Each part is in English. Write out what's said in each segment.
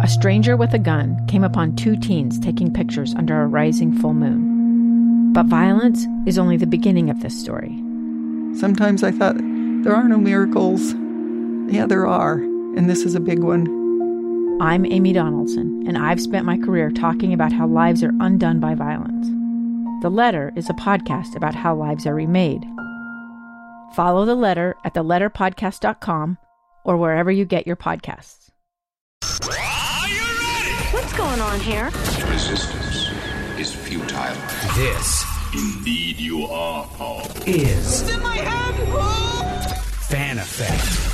a stranger with a gun came upon 2 teens taking pictures under a rising full moon. But violence is only the beginning of this story. Sometimes I thought, there are no miracles. Yeah, there are, and this is a big one. I'm Amy Donaldson, and I've spent my career talking about how lives are undone by violence. The Letter is a podcast about how lives are remade. Follow The Letter at theletterpodcast.com or wherever you get your podcasts. Are you ready? What's going on here? Resistance is futile. This, indeed you are, Paul, It's in my hand, Paul! Fan Effect.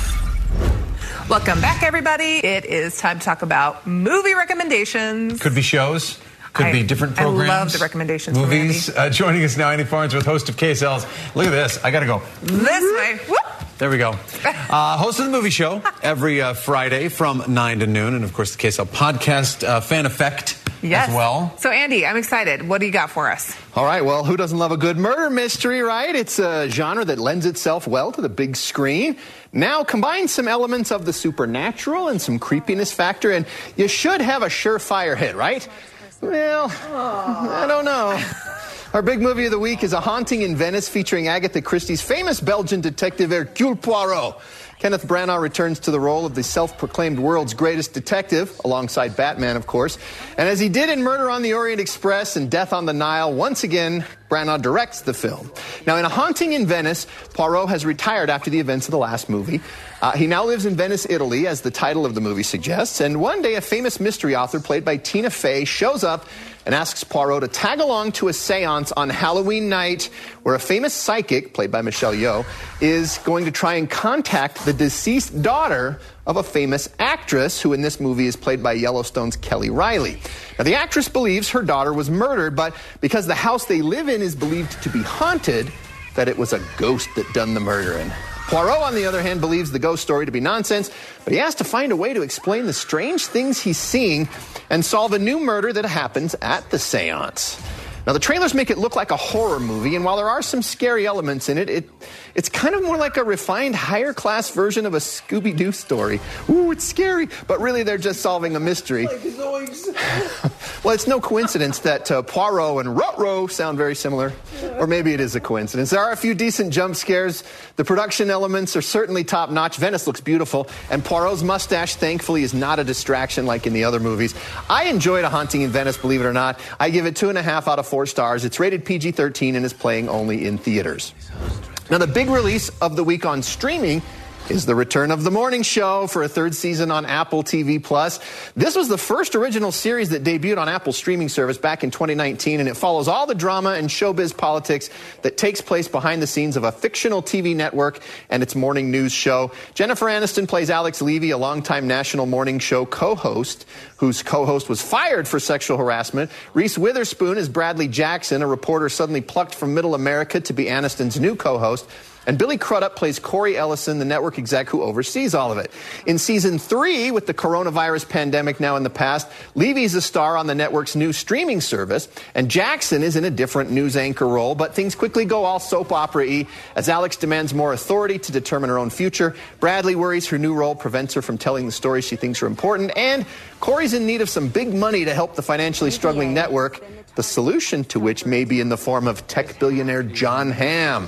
Welcome back, everybody. It is time to talk about movie recommendations. Could be shows. Could be different programs. I love the recommendations. Movies. Joining us now, Andy Farnsworth, host of KSL's. Look at this. I got to go. This way. Whoop. There we go. Host of the movie show every Friday from 9 to noon. And, of course, the KSL podcast, Fan Effect, as well. So, Andy, I'm excited. What do you got for us? All right, well, who doesn't love a good murder mystery, right? It's a genre that lends itself well to the big screen. Now, combine some elements of the supernatural and some creepiness factor, and you should have a surefire hit, right? Well, I don't know. Our big movie of the week is A Haunting in Venice, featuring Agatha Christie's famous Belgian detective Hercule Poirot. Kenneth Branagh returns to the role of the self-proclaimed world's greatest detective, alongside Batman, of course. And as he did in Murder on the Orient Express and Death on the Nile, once again, Branagh directs the film. Now, in A Haunting in Venice, Poirot has retired after the events of the last movie. He now lives in Venice, Italy, as the title of the movie suggests. And one day, a famous mystery author, played by Tina Fey, shows up and asks Poirot to tag along to a seance on Halloween night where a famous psychic, played by Michelle Yeoh, is going to try and contact the deceased daughter of a famous actress, who in this movie is played by Yellowstone's Kelly Riley. Now, the actress believes her daughter was murdered, but because the house they live in is believed to be haunted, that it was a ghost that done the murdering. Poirot, on the other hand, believes the ghost story to be nonsense, but he has to find a way to explain the strange things he's seeing and solve a new murder that happens at the seance. Now, the trailers make it look like a horror movie, and while there are some scary elements in it, it's kind of more like a refined, higher-class version of a Scooby-Doo story. Ooh, it's scary, but really they're just solving a mystery. Well, it's no coincidence that Poirot and Ruh-Roh sound very similar, or maybe it is a coincidence. There are a few decent jump scares. The production elements are certainly top-notch. Venice looks beautiful, and Poirot's mustache, thankfully, is not a distraction like in the other movies. I enjoyed A Haunting in Venice, believe it or not. I give it 2.5 out of 4 stars. It's rated PG-13 and is playing only in theaters. Now, the big release of the week on streaming is the return of The Morning Show for a 3rd season on Apple TV+. This was the first original series that debuted on Apple's streaming service back in 2019, and it follows all the drama and showbiz politics that takes place behind the scenes of a fictional TV network and its morning news show. Jennifer Aniston plays Alex Levy, a longtime national morning show co-host, whose co-host was fired for sexual harassment. Reese Witherspoon is Bradley Jackson, a reporter suddenly plucked from Middle America to be Aniston's new co-host. And Billy Crudup plays Corey Ellison, the network exec who oversees all of it. In season 3, with the coronavirus pandemic now in the past, Levy's a star on the network's new streaming service, and Jackson is in a different news anchor role. But things quickly go all soap opera-y as Alex demands more authority to determine her own future. Bradley worries her new role prevents her from telling the stories she thinks are important. And Corey's in need of some big money to help the financially struggling network, the solution to which may be in the form of tech billionaire Jon Hamm.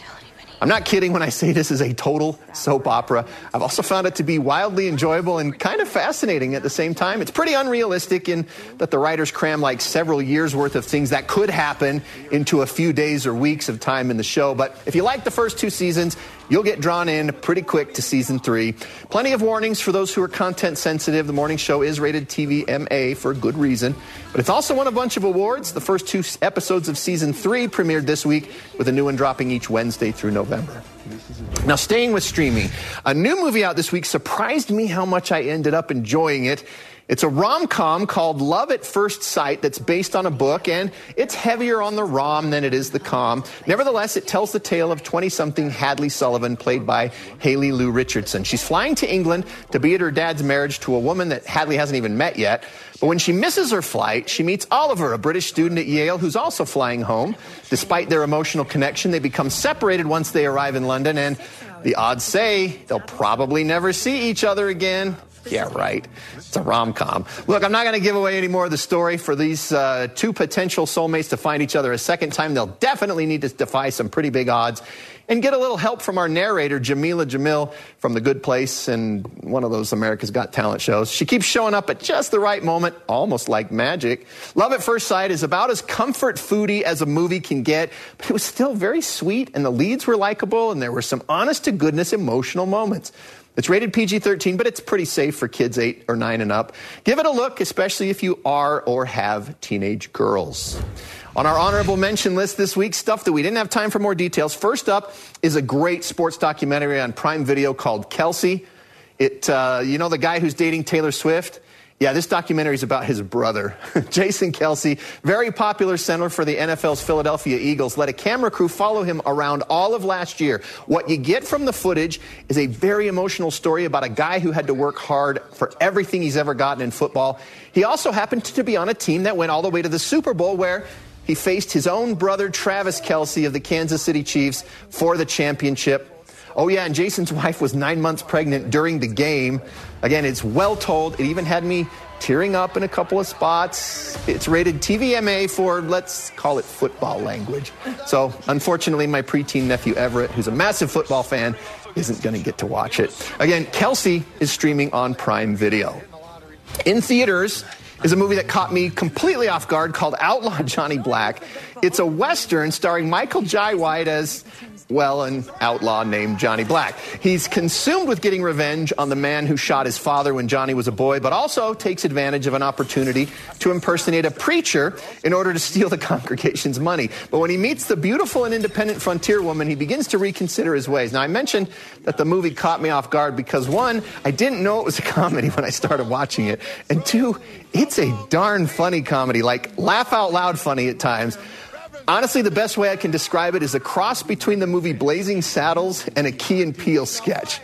I'm not kidding when I say this is a total soap opera. I've also found it to be wildly enjoyable and kind of fascinating at the same time. It's pretty unrealistic in that the writers cram like several years' worth of things that could happen into a few days or weeks of time in the show. But if you like the first 2 seasons, you'll get drawn in pretty quick to season 3. Plenty of warnings for those who are content sensitive. The morning show is rated TV MA for good reason. But it's also won a bunch of awards. The first 2 episodes of season 3 premiered this week, with a new one dropping each Wednesday through November. Now, staying with streaming, a new movie out this week surprised me how much I ended up enjoying it. It's a rom-com called Love at First Sight that's based on a book, and it's heavier on the rom than it is the com. Nevertheless, it tells the tale of 20-something Hadley Sullivan, played by Haley Lou Richardson. She's flying to England to be at her dad's marriage to a woman that Hadley hasn't even met yet. But when she misses her flight, she meets Oliver, a British student at Yale who's also flying home. Despite their emotional connection, they become separated once they arrive in London, and the odds say they'll probably never see each other again. Yeah, right. It's a rom-com. Look, I'm not going to give away any more of the story. For these two potential soulmates to find each other a second time, they'll definitely need to defy some pretty big odds and get a little help from our narrator, Jamila Jamil, from The Good Place and one of those America's Got Talent shows. She keeps showing up at just the right moment, almost like magic. Love at First Sight is about as comfort foodie as a movie can get, but it was still very sweet, and the leads were likable, and there were some honest-to-goodness emotional moments. It's rated PG-13, but it's pretty safe for kids 8 or 9 and up. Give it a look, especially if you are or have teenage girls. On our honorable mention list this week, stuff that we didn't have time for more details. First up is a great sports documentary on Prime Video called Kelsey. You know the guy who's dating Taylor Swift? Yeah, this documentary is about his brother. Jason Kelsey, very popular center for the NFL's Philadelphia Eagles, let a camera crew follow him around all of last year. What you get from the footage is a very emotional story about a guy who had to work hard for everything he's ever gotten in football. He also happened to be on a team that went all the way to the Super Bowl, where he faced his own brother, Travis Kelsey, of the Kansas City Chiefs for the championship. Oh, yeah, and Jason's wife was 9 months pregnant during the game. Again, it's well told. It even had me tearing up in a couple of spots. It's rated TVMA for, let's call it, football language. So, unfortunately, my preteen nephew Everett, who's a massive football fan, isn't going to get to watch it. Again, Kelsey is streaming on Prime Video. In theaters is a movie that caught me completely off guard called Outlaw Johnny Black. It's a Western starring Michael Jai White as, well, an outlaw named Johnny Black. He's consumed with getting revenge on the man who shot his father when Johnny was a boy, but also takes advantage of an opportunity to impersonate a preacher in order to steal the congregation's money. But when he meets the beautiful and independent frontier woman, he begins to reconsider his ways. Now, I mentioned that the movie caught me off guard because, one, I didn't know it was a comedy when I started watching it, and two, it's a darn funny comedy, like laugh out loud funny at times. Honestly, the best way I can describe it is a cross between the movie Blazing Saddles and a Key and Peele sketch.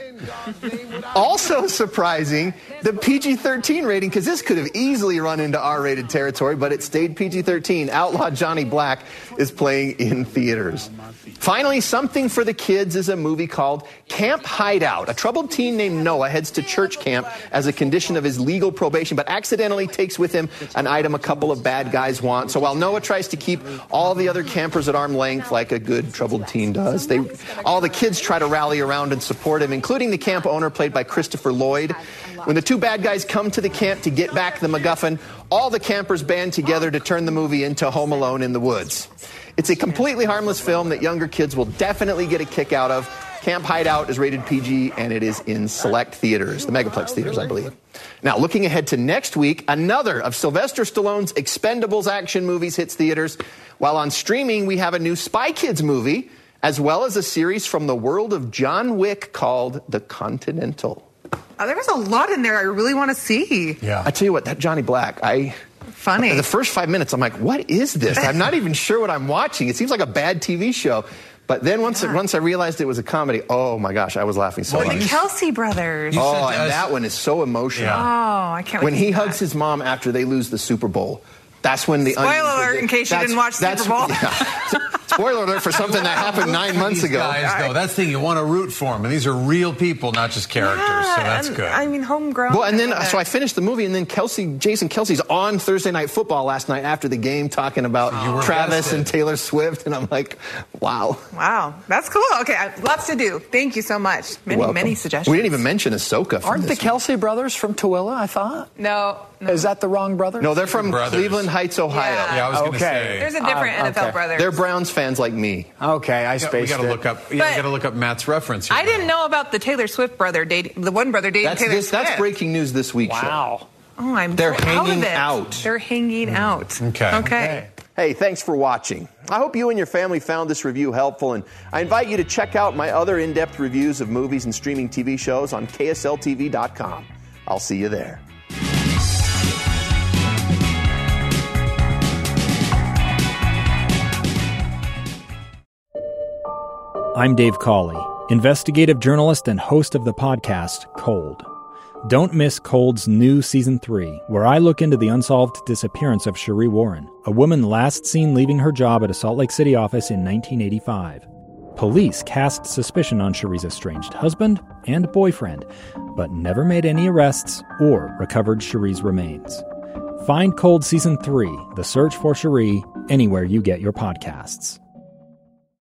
Also surprising, the PG-13 rating, because this could have easily run into R-rated territory, but it stayed PG-13. Outlaw Johnny Black is playing in theaters. Finally, something for the kids is a movie called Camp Hideout. A troubled teen named Noah heads to church camp as a condition of his legal probation, but accidentally takes with him an item a couple of bad guys want. So while Noah tries to keep all the other campers at arm's length, like a good troubled teen does, all the kids try to rally around and support him, including the camp owner, played by Christopher Lloyd. When the two bad guys come to the camp to get back the MacGuffin, all the campers band together to turn the movie into Home Alone in the Woods. It's a completely harmless film that younger kids will definitely get a kick out of. Camp Hideout is rated PG, and it is in select theaters, the Megaplex theaters, I believe. Now, looking ahead to next week, another of Sylvester Stallone's Expendables action movies hits theaters, while on streaming we have a new Spy Kids movie, as well as a series from the world of John Wick called The Continental. Oh, there was a lot in there I really want to see. Yeah. I tell you what, that Johnny Black, Funny. The first 5 minutes, I'm like, what is this? I'm not even sure what I'm watching. It seems like a bad TV show. But then once I realized it was a comedy, oh my gosh, I was laughing so much. The Kelsey brothers. And that one is so emotional. Yeah. Oh, I can't wait. When he hugs his mom after they lose the Super Bowl, that's when the... Spoiler alert, in case you didn't watch Super Bowl. Yeah. Spoiler alert for something that happened 9 months ago. Guys, though, that's the thing, you want to root for them. And these are real people, not just characters. Yeah, so that's good. I mean, homegrown. Well, and then, so I finished the movie, and then Jason Kelsey's on Thursday Night Football last night after the game talking about Travis and Taylor Swift. And I'm like, wow. Wow. That's cool. Okay, lots to do. Thank you so much. Many suggestions. We didn't even mention Ahsoka. Aren't the Kelsey brothers from Tooele, I thought? No. Is that the wrong brother? No, they're from Cleveland Heights, Ohio. Yeah, I was going to say. There's a different NFL brother. They're Browns fans like me. Okay, I spaced we got to look up Matt's reference here. I didn't know about the Taylor Swift brother dating, the one brother dating Taylor Swift. That's breaking news this week. Wow. Oh, They're hanging out. They're hanging out. Okay. Hey, thanks for watching. I hope you and your family found this review helpful, and I invite you to check out my other in-depth reviews of movies and streaming TV shows on KSLTV.com. I'll see you there. I'm Dave Cawley, investigative journalist and host of the podcast Cold. Don't miss Cold's new Season 3, where I look into the unsolved disappearance of Cherie Warren, a woman last seen leaving her job at a Salt Lake City office in 1985. Police cast suspicion on Cherie's estranged husband and boyfriend, but never made any arrests or recovered Cherie's remains. Find Cold Season 3, The Search for Cherie, anywhere you get your podcasts.